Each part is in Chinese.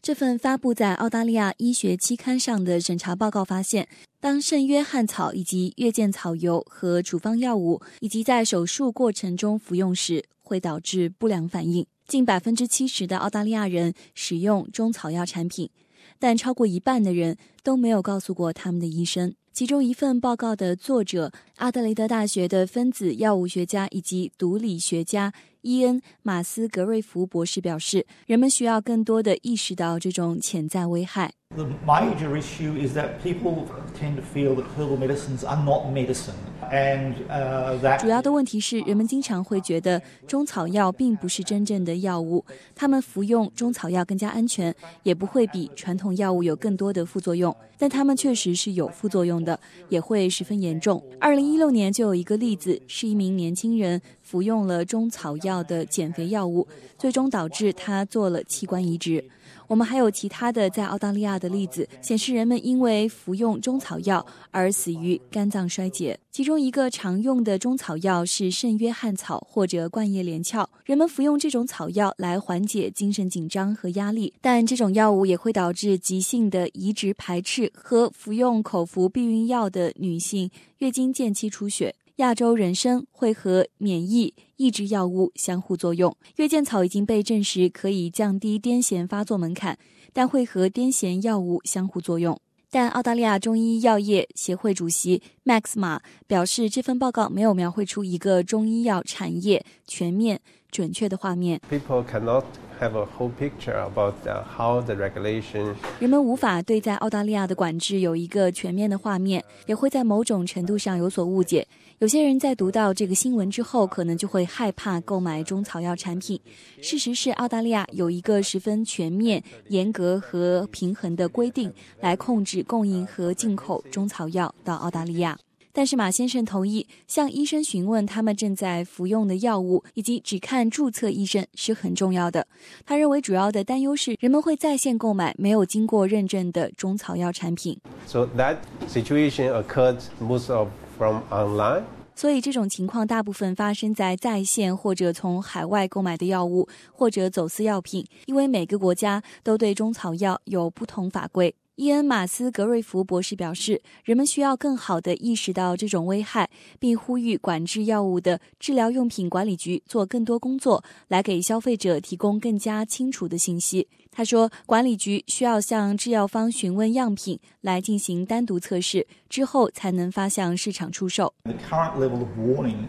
这份发布在澳大利亚医学期刊上的审查报告发现，当圣约翰草以及月见草油和处方药物以及在手术过程中服用时，会导致不良反应。近 70% 的澳大利亚人使用中草药产品，但超过一半的人都没有告诉过他们的医生。其中一份报告的作者，阿德雷德大学的分子药物学家以及毒理学家伊恩·马斯格瑞弗博士表示，人们需要更多地意识到这种潜在危害。 The major issue is that people tend to feel that herbal medicines are not medicine. 主要的问题是，人们经常会觉得中草药并不是真正的药物，他们服用中草药更加安全，也不会比传统药物有更多的副作用，但它们确实是有副作用的，也会十分严重。2016年就有一个例子，是一名年轻人服用了中草药的减肥药物，最终导致他做了器官移植。我们还有其他的在澳大利亚的例子，显示人们因为服用中草药而死于肝脏衰竭。其中一个常用的中草药是圣约翰草或者冠叶连翘，人们服用这种草药来缓解精神紧张和压力，但这种药物也会导致急性的移植排斥和服用口服避孕药的女性月经间期出血。亚洲人参会和免疫抑制药物相互作用。月见草已经被证实可以降低癫痫发作门槛，但会和癫痫药物相互作用。但澳大利亚中医药业协会主席 Max 马表示，这份报告没有描绘出一个中医药产业全面准确的画面。 People cannot have a whole picture about how the regulation. 人们无法对在澳大利亚的管制有一个全面的画面，也会在某种程度上有所误解。有些人在读到这个新闻之后，可能就会害怕购买中草药产品。事实是，澳大利亚有一个十分全面、严格和平衡的规定，来控制供应和进口中草药到澳大利亚。但是马先生同意向医生询问他们正在服用的药物，以及只看注册医生是很重要的。他认为主要的担忧是人们会在线购买没有经过认证的中草药产品。 So that situation occurred most from online. 所以这种情况大部分发生在在线或者从海外购买的药物或者走私药品，因为每个国家都对中草药有不同法规。伊恩·马斯格瑞弗博士表示，人们需要更好地意识到这种危害，并呼吁管制药物的治疗用品管理局做更多工作，来给消费者提供更加清楚的信息。他说，管理局需要向制药方询问样品，来进行单独测试，之后才能发向市场出售。 The current level of warning,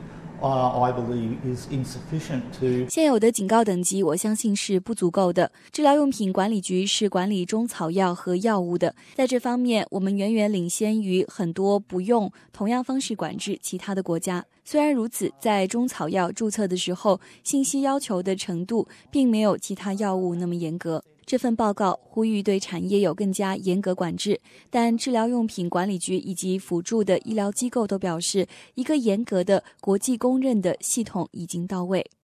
I believe, is insufficient to. 现有的警告等级我相信是不足够的。治疗用品管理局是管理中草药和药物的，在这方面我们远远领先于很多不用同样方式管制其他的国家。虽然如此，在中草药注册的时候，信息要求的程度并没有其他药物那么严格。这份报告呼吁对产业有更加严格管制，但治疗用品管理局以及辅助的医疗机构都表示，一个严格的国际公认的系统已经到位。